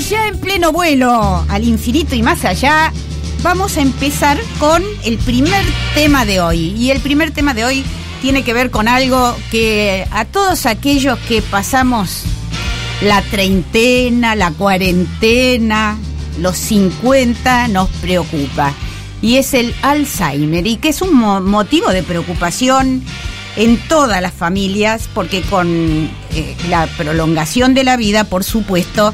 ya en pleno vuelo al infinito y más allá, vamos a empezar con el primer tema de hoy. Y el primer tema de hoy tiene que ver con algo que a todos aquellos que pasamos la treintena, la cuarentena, los 50, nos preocupa. Y es el Alzheimer, y que es un motivo de preocupación en todas las familias, porque con la prolongación de la vida, por supuesto,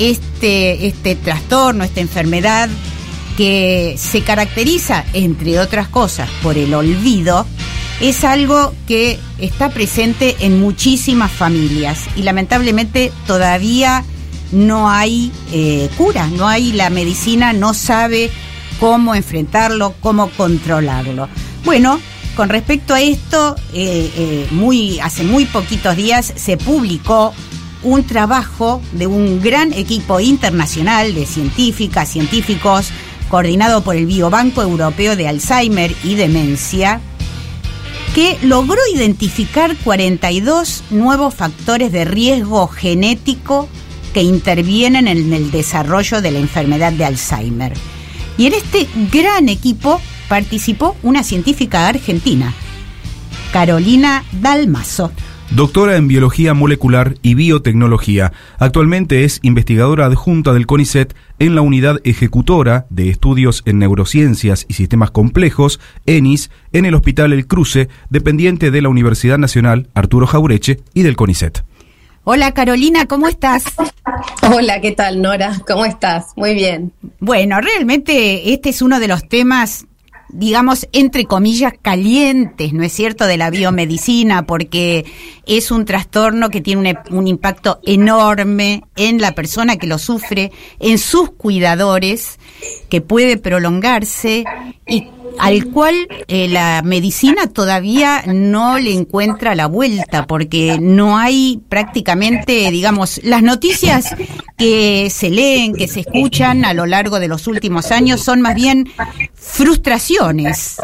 este trastorno, esta enfermedad que se caracteriza, entre otras cosas, por el olvido, es algo que está presente en muchísimas familias y lamentablemente todavía no hay cura, la medicina no sabe cómo enfrentarlo, cómo controlarlo. Bueno, con respecto a esto, hace muy poquitos días se publicó un trabajo de un gran equipo internacional de científicos, coordinado por el Biobanco Europeo de Alzheimer y Demencia, que logró identificar 42 nuevos factores de riesgo genético que intervienen en el desarrollo de la enfermedad de Alzheimer. Y en este gran equipo participó una científica argentina, Carolina Dalmaso. Doctora en Biología Molecular y Biotecnología. Actualmente es investigadora adjunta del CONICET en la Unidad Ejecutora de Estudios en Neurociencias y Sistemas Complejos, ENIS, en el Hospital El Cruce, dependiente de la Universidad Nacional Arturo Jaureche y del CONICET. Hola Carolina, ¿cómo estás? Hola, ¿qué tal, Nora? ¿Cómo estás? Muy bien. Bueno, realmente este es uno de los temas, digamos, entre comillas, calientes, ¿no es cierto?, de la biomedicina, porque es un trastorno que tiene un impacto enorme en la persona que lo sufre, en sus cuidadores, que puede prolongarse y al cual la medicina todavía no le encuentra la vuelta, porque no hay prácticamente, digamos, las noticias que se leen, que se escuchan a lo largo de los últimos años son más bien frustraciones,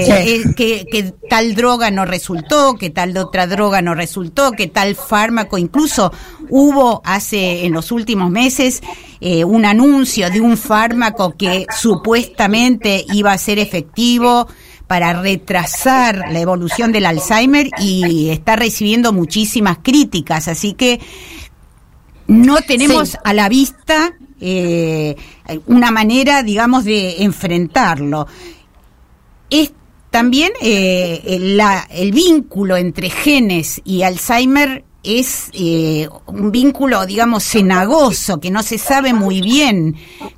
que tal droga no resultó, que tal otra droga no resultó, que tal fármaco, incluso hubo en los últimos meses un anuncio de un fármaco que supuestamente iba a ser efectivo para retrasar la evolución del Alzheimer y está recibiendo muchísimas críticas, así que no tenemos a la vista una manera, digamos, de enfrentarlo. Es también el vínculo entre genes y Alzheimer es un vínculo, digamos, cenagoso, que no se sabe muy bien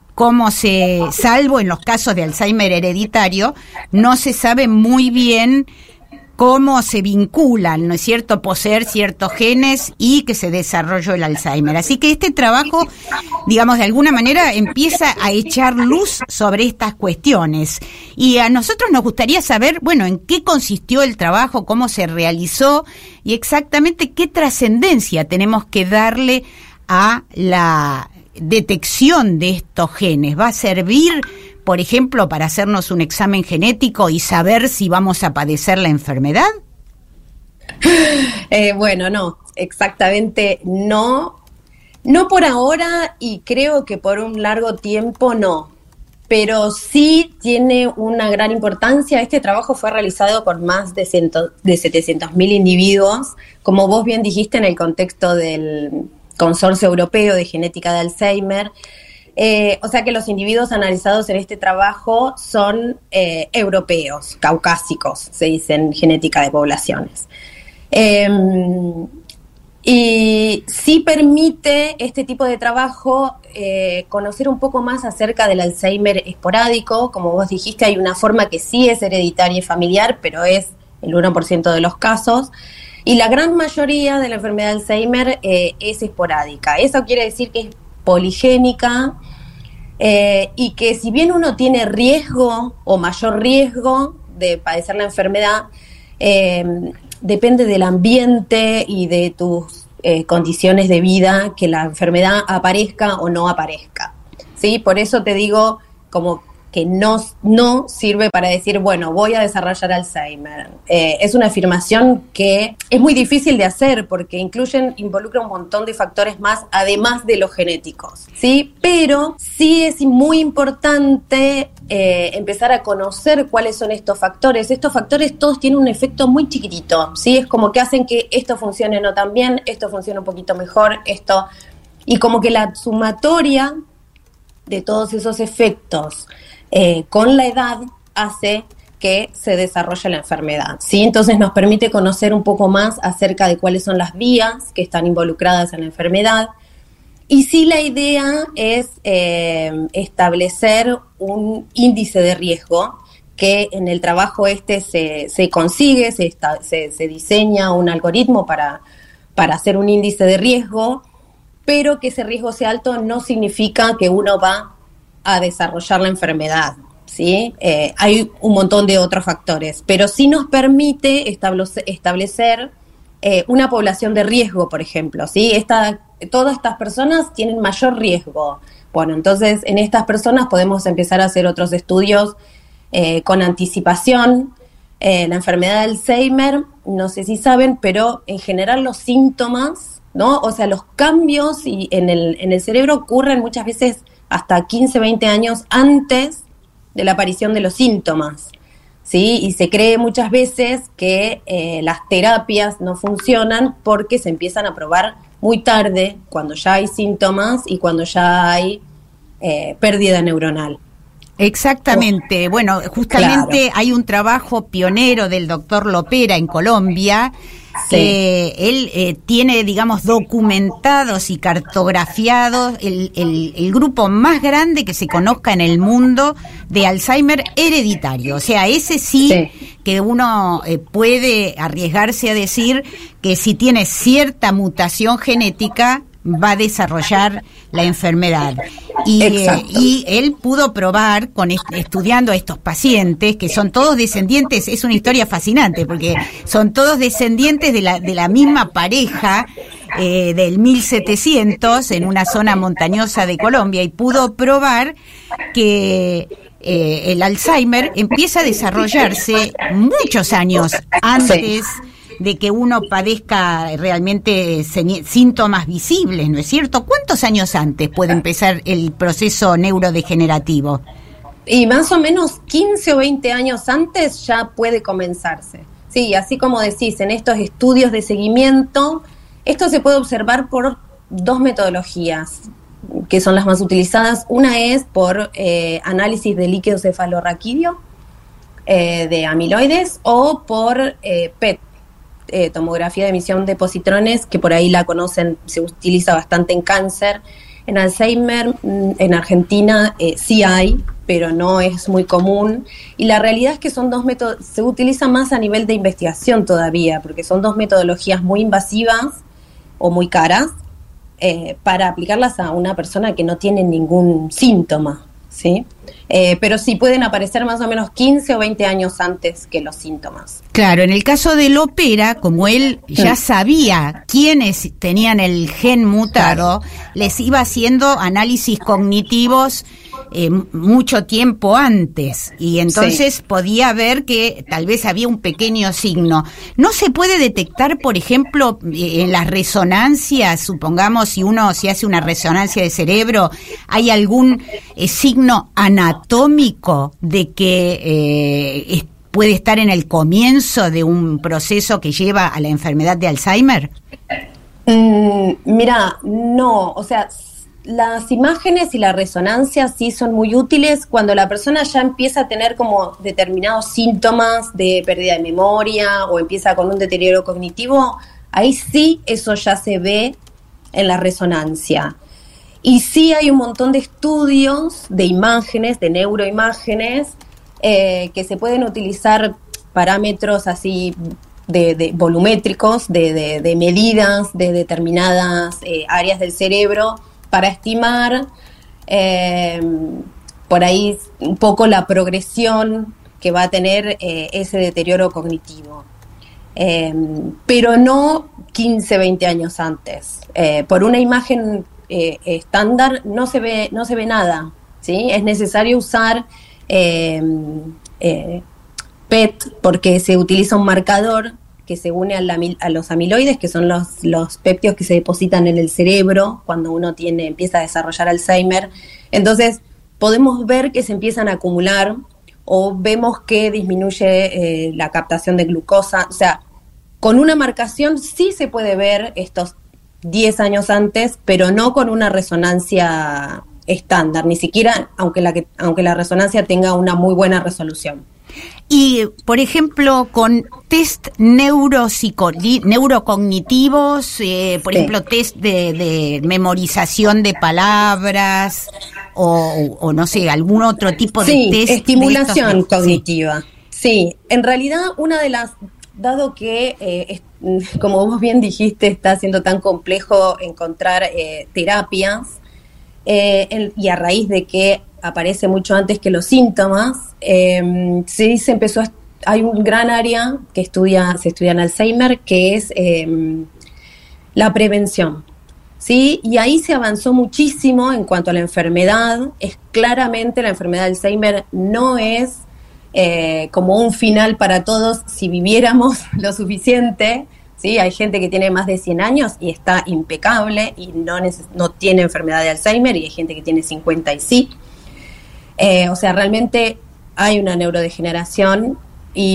salvo en los casos de Alzheimer hereditario, no se sabe muy bien cómo se vinculan, ¿no es cierto?, poseer ciertos genes y que se desarrolle el Alzheimer. Así que este trabajo, digamos, de alguna manera empieza a echar luz sobre estas cuestiones. Y a nosotros nos gustaría saber, bueno, en qué consistió el trabajo, cómo se realizó y exactamente qué trascendencia tenemos que darle a la detección de estos genes. ¿Va a servir, por ejemplo, para hacernos un examen genético y saber si vamos a padecer la enfermedad? Bueno, no, exactamente no. No por ahora y creo que por un largo tiempo no. Pero sí tiene una gran importancia. Este trabajo fue realizado por más de 700.000 individuos, como vos bien dijiste, en el contexto del Consorcio Europeo de Genética de Alzheimer. O sea que los individuos analizados en este trabajo son europeos, caucásicos, se dice en genética de poblaciones. Y sí permite este tipo de trabajo conocer un poco más acerca del Alzheimer esporádico. Como vos dijiste, hay una forma que sí es hereditaria y familiar, pero es el 1% de los casos. Y la gran mayoría de la enfermedad de Alzheimer es esporádica. Eso quiere decir que es poligénica y que si bien uno tiene riesgo o mayor riesgo de padecer la enfermedad, depende del ambiente y de tus condiciones de vida que la enfermedad aparezca o no aparezca, ¿sí? Por eso te digo, como que no sirve para decir, bueno, voy a desarrollar Alzheimer. Es una afirmación que es muy difícil de hacer porque involucra un montón de factores más, además de los genéticos, ¿sí? Pero sí es muy importante empezar a conocer cuáles son estos factores. Estos factores todos tienen un efecto muy chiquitito, ¿sí? Es como que hacen que esto funcione no tan bien, esto funciona un poquito mejor, esto... Y como que la sumatoria de todos esos efectos con la edad hace que se desarrolle la enfermedad, ¿sí? Entonces nos permite conocer un poco más acerca de cuáles son las vías que están involucradas en la enfermedad. Y sí, la idea es establecer un índice de riesgo que en el trabajo se consigue, se diseña un algoritmo para hacer un índice de riesgo, pero que ese riesgo sea alto no significa que uno va a desarrollar la enfermedad, ¿sí? Hay un montón de otros factores, pero sí nos permite establecer una población de riesgo, por ejemplo, ¿sí? Todas estas personas tienen mayor riesgo. Bueno, entonces en estas personas podemos empezar a hacer otros estudios con anticipación. La enfermedad de Alzheimer, no sé si saben, pero en general los síntomas, ¿no? O sea, los cambios en el cerebro ocurren muchas veces hasta 15, 20 años antes de la aparición de los síntomas, ¿sí? Y se cree muchas veces que las terapias no funcionan porque se empiezan a probar muy tarde, cuando ya hay síntomas y cuando ya hay pérdida neuronal. Exactamente. Bueno, justamente Claro. hay un trabajo pionero del doctor Lopera en Colombia. Sí. Él tiene, digamos, documentados y cartografiados el grupo más grande que se conozca en el mundo de Alzheimer hereditario. O sea, ese sí. Que uno puede arriesgarse a decir que si tiene cierta mutación genética va a desarrollar la enfermedad. Y él pudo probar, estudiando a estos pacientes, que son todos descendientes, es una historia fascinante, porque son todos descendientes de la misma pareja del 1700, en una zona montañosa de Colombia, y pudo probar que el Alzheimer empieza a desarrollarse muchos años antes de que uno padezca realmente síntomas visibles, ¿no es cierto? ¿Cuántos años antes puede empezar el proceso neurodegenerativo? Y más o menos 15 o 20 años antes ya puede comenzarse. Sí, así como decís, en estos estudios de seguimiento, esto se puede observar por dos metodologías que son las más utilizadas. Una es por análisis de líquido cefalorraquídeo de amiloides, o por PET, tomografía de emisión de positrones, que por ahí la conocen, se utiliza bastante en cáncer. En Alzheimer, en Argentina sí hay, pero no es muy común. Y la realidad es que son dos métodos, se utiliza más a nivel de investigación todavía, porque son dos metodologías muy invasivas o muy caras para aplicarlas a una persona que no tiene ningún síntoma, ¿sí? Pero sí pueden aparecer más o menos 15 o 20 años antes que los síntomas. Claro, en el caso de Lopera, como él ya sabía quiénes tenían el gen mutado, les iba haciendo análisis cognitivos mucho tiempo antes, y entonces podía ver que tal vez había un pequeño signo. ¿No se puede detectar, por ejemplo, en las resonancias, supongamos si hace una resonancia de cerebro, hay algún signo anatómico de que puede estar en el comienzo de un proceso que lleva a la enfermedad de Alzheimer? Mira, no, o sea, las imágenes y la resonancia sí son muy útiles cuando la persona ya empieza a tener como determinados síntomas de pérdida de memoria o empieza con un deterioro cognitivo. Ahí sí eso ya se ve en la resonancia. Y sí hay un montón de estudios de imágenes, de neuroimágenes, que se pueden utilizar parámetros así de volumétricos, de medidas de determinadas áreas del cerebro, para estimar por ahí un poco la progresión que va a tener ese deterioro cognitivo. Pero no 15, 20 años antes. Por una imagen estándar no se ve nada, ¿sí? Es necesario usar PET, porque se utiliza un marcador que se une a los amiloides, que son los péptidos que se depositan en el cerebro cuando uno empieza a desarrollar Alzheimer. Entonces, podemos ver que se empiezan a acumular o vemos que disminuye la captación de glucosa. O sea, con una marcación sí se puede ver estos 10 años antes, pero no con una resonancia estándar, ni siquiera aunque la resonancia tenga una muy buena resolución. Y, por ejemplo, con test neurocognitivos, por ejemplo, test de memorización de palabras o no sé, algún otro tipo de test. Sí, estimulación cognitiva. Sí, en realidad dado que, como vos bien dijiste, está siendo tan complejo encontrar terapias, y a raíz de que aparece mucho antes que los síntomas, hay un gran área que se estudia en Alzheimer, que es la prevención, ¿sí? Y ahí se avanzó muchísimo en cuanto a la enfermedad. Claramente la enfermedad de Alzheimer no es como un final para todos si viviéramos lo suficiente, ¿sí? Hay gente que tiene más de 100 años y está impecable y no tiene enfermedad de Alzheimer, y hay gente que tiene 50 y sí. O sea, realmente hay una neurodegeneración y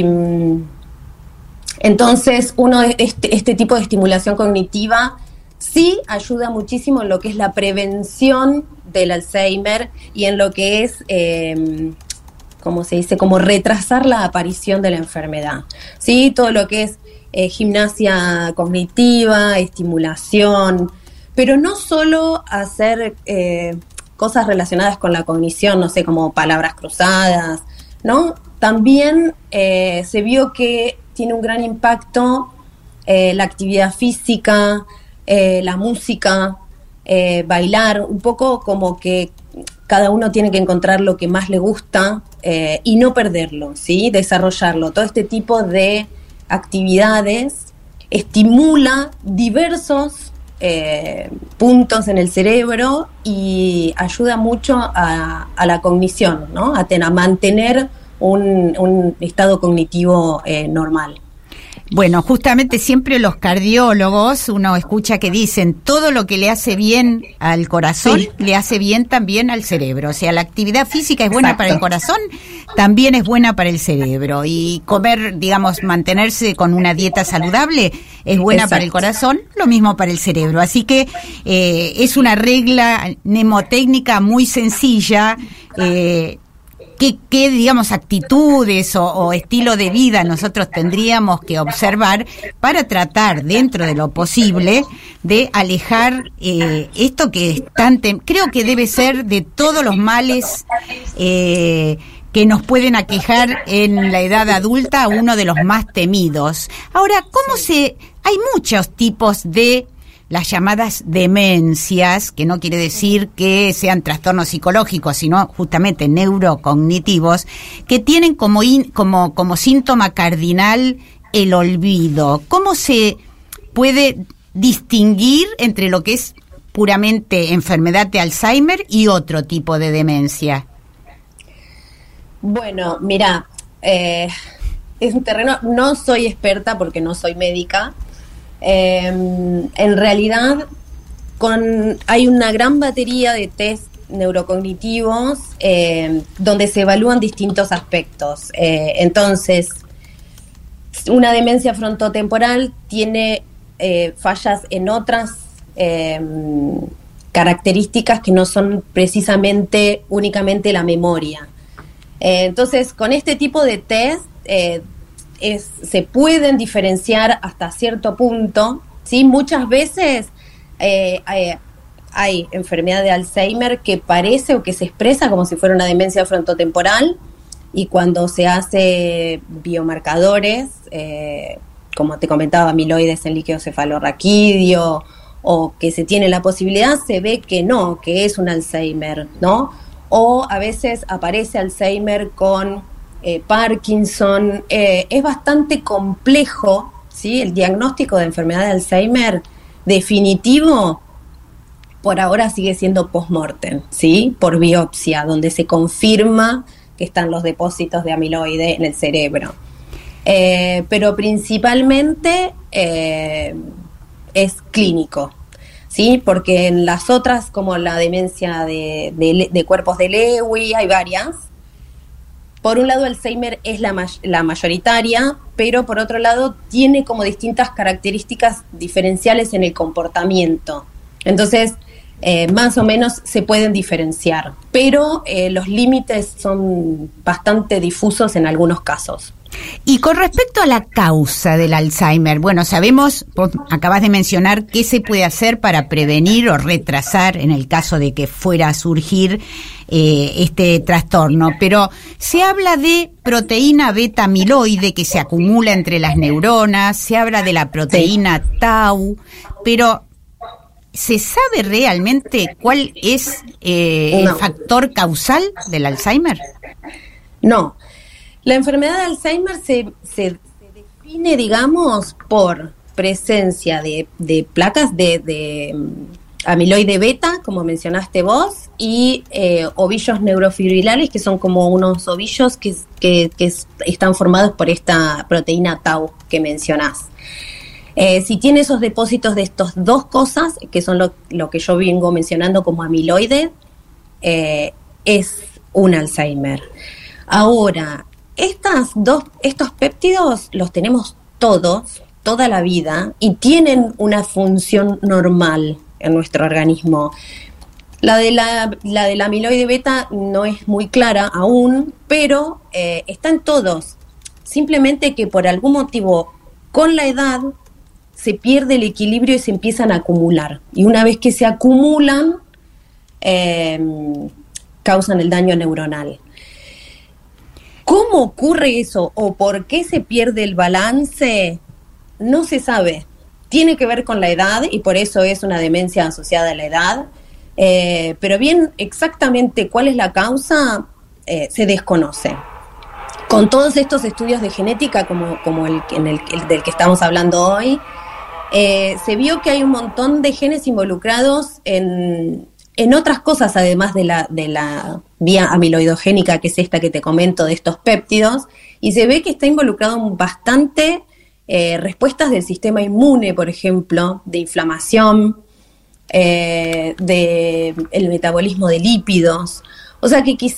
entonces este tipo de estimulación cognitiva sí ayuda muchísimo en lo que es la prevención del Alzheimer y en lo que es, ¿cómo se dice?, como retrasar la aparición de la enfermedad, ¿sí? Todo lo que es gimnasia cognitiva, estimulación, pero no solo hacer cosas relacionadas con la cognición, no sé, como palabras cruzadas, ¿no? También se vio que tiene un gran impacto la actividad física, la música, bailar, un poco como que cada uno tiene que encontrar lo que más le gusta y no perderlo, ¿sí? Desarrollarlo. Todo este tipo de actividades estimula diversos puntos en el cerebro y ayuda mucho a la cognición, ¿no? A mantener un estado cognitivo normal. Bueno, justamente siempre los cardiólogos, uno escucha que dicen todo lo que le hace bien al corazón, sí, le hace bien también al cerebro. O sea, la actividad física es buena para el corazón, también es buena para el cerebro. Y comer, digamos, mantenerse con una dieta saludable es buena para el corazón, lo mismo para el cerebro. Así que es una regla mnemotécnica muy sencilla. ¿Qué digamos, actitudes o estilo de vida nosotros tendríamos que observar para tratar, dentro de lo posible, de alejar esto que es creo que debe ser de todos los males que nos pueden aquejar en la edad adulta, uno de los más temidos. Ahora, hay muchos tipos de las llamadas demencias, que no quiere decir que sean trastornos psicológicos, sino justamente neurocognitivos, que tienen como síntoma cardinal el olvido. ¿Cómo se puede distinguir entre lo que es puramente enfermedad de Alzheimer y otro tipo de demencia? Bueno, mira, es un terreno, no soy experta porque no soy médica. En realidad hay una gran batería de test neurocognitivos donde se evalúan distintos aspectos. Entonces, una demencia frontotemporal tiene fallas en otras características que no son precisamente únicamente la memoria. Entonces, con este tipo de test se pueden diferenciar hasta cierto punto, ¿sí? Muchas veces hay enfermedad de Alzheimer que parece o que se expresa como si fuera una demencia frontotemporal, y cuando se hace biomarcadores, como te comentaba, amiloides en líquido cefalorraquídeo, o que se tiene la posibilidad, se ve que no, que es un Alzheimer, ¿no? O a veces aparece Alzheimer con Parkinson. Es bastante complejo, ¿sí? El diagnóstico de enfermedad de Alzheimer definitivo por ahora sigue siendo post-mortem, ¿sí? Por biopsia, donde se confirma que están los depósitos de amiloide en el cerebro. Pero principalmente es clínico, ¿sí? Porque en las otras, como la demencia de cuerpos de Lewy, hay varias. Por un lado, Alzheimer es la mayoritaria, pero por otro lado tiene como distintas características diferenciales en el comportamiento. Entonces, más o menos se pueden diferenciar, pero los límites son bastante difusos en algunos casos. Y con respecto a la causa del Alzheimer, bueno, sabemos, vos acabas de mencionar qué se puede hacer para prevenir o retrasar en el caso de que fuera a surgir este trastorno, pero se habla de proteína beta amiloide que se acumula entre las neuronas, se habla de la proteína tau, pero ¿se sabe realmente cuál es el factor causal del Alzheimer? No. La enfermedad de Alzheimer se define, digamos, por presencia de placas de amiloide beta, como mencionaste vos, y ovillos neurofibrilares, que son como unos ovillos que están formados por esta proteína tau que mencionás. Si tiene esos depósitos de estas dos cosas, que son lo que yo vengo mencionando como amiloide, es un Alzheimer. Ahora, estos péptidos los tenemos todos, toda la vida, y tienen una función normal en nuestro organismo. La de la amiloide beta no es muy clara aún, pero están todos. Simplemente que por algún motivo, con la edad, se pierde el equilibrio y se empiezan a acumular. Y una vez que se acumulan, causan el daño neuronal. ¿Cómo ocurre eso o por qué se pierde el balance? No se sabe. Tiene que ver con la edad y por eso es una demencia asociada a la edad. Pero bien, exactamente cuál es la causa se desconoce. Con todos estos estudios de genética, como el del que estamos hablando hoy, se vio que hay un montón de genes involucrados en otras cosas, además de la vía amiloidogénica, que es esta que te comento de estos péptidos, y se ve que está involucrado bastante respuestas del sistema inmune, por ejemplo, de inflamación, de el metabolismo de lípidos. O sea que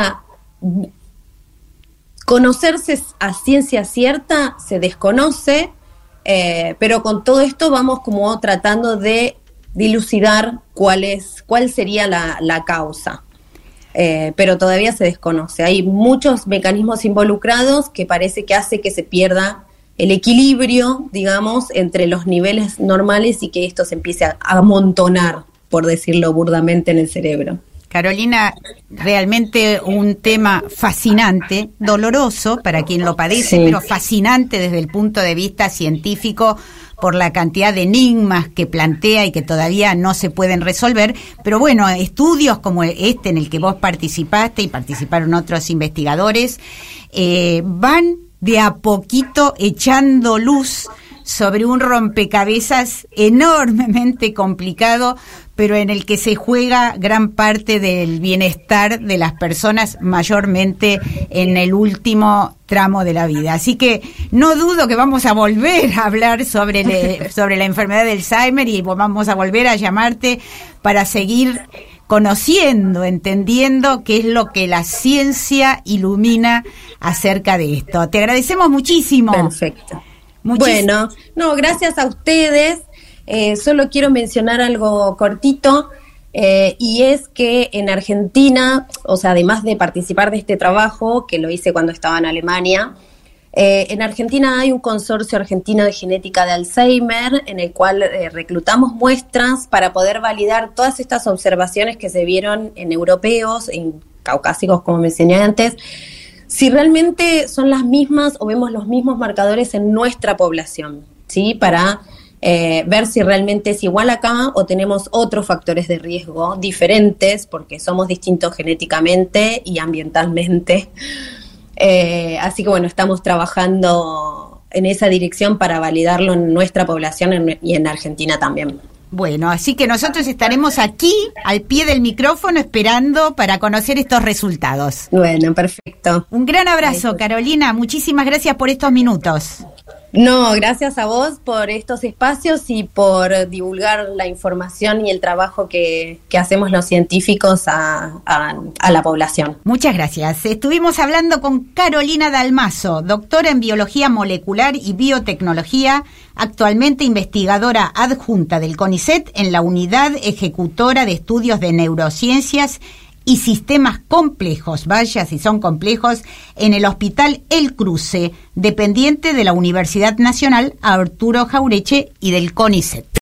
conocerse a ciencia cierta se desconoce, pero con todo esto vamos como tratando de dilucidar cuál sería la causa. Pero todavía se desconoce. Hay muchos mecanismos involucrados que parece que hace que se pierda el equilibrio, digamos, entre los niveles normales y que esto se empiece a amontonar, por decirlo burdamente, en el cerebro. Carolina, realmente un tema fascinante, doloroso para quien lo padece, sí, pero fascinante desde el punto de vista científico por la cantidad de enigmas que plantea y que todavía no se pueden resolver. Pero bueno, estudios como este en el que vos participaste y participaron otros investigadores, van de a poquito echando luz sobre un rompecabezas enormemente complicado, pero en el que se juega gran parte del bienestar de las personas, mayormente en el último tramo de la vida. Así que no dudo que vamos a volver a hablar sobre la enfermedad del Alzheimer y vamos a volver a llamarte para seguir conociendo, entendiendo qué es lo que la ciencia ilumina acerca de esto. Te agradecemos muchísimo. Perfecto. Bueno, gracias a ustedes. Solo quiero mencionar algo cortito, y es que en Argentina, o sea, además de participar de este trabajo, que lo hice cuando estaba en Alemania, en Argentina hay un consorcio argentino de genética de Alzheimer en el cual reclutamos muestras para poder validar todas estas observaciones que se vieron en europeos, en caucásicos, como mencioné antes, si realmente son las mismas o vemos los mismos marcadores en nuestra población, ¿sí? Para ver si realmente es igual acá o tenemos otros factores de riesgo diferentes porque somos distintos genéticamente y ambientalmente. Así que bueno, estamos trabajando en esa dirección para validarlo en nuestra población y en Argentina también. Bueno, así que nosotros estaremos aquí al pie del micrófono esperando para conocer estos resultados. Bueno, perfecto. Un gran abrazo, Carolina. Muchísimas gracias por estos minutos. No, gracias a vos por estos espacios y por divulgar la información y el trabajo que hacemos los científicos a la población. Muchas gracias. Estuvimos hablando con Carolina Dalmaso, doctora en Biología Molecular y Biotecnología, actualmente investigadora adjunta del CONICET en la Unidad Ejecutora de Estudios de Neurociencias y Sistemas Complejos, vaya si son complejos, en el Hospital El Cruce, dependiente de la Universidad Nacional Arturo Jauretche y del CONICET.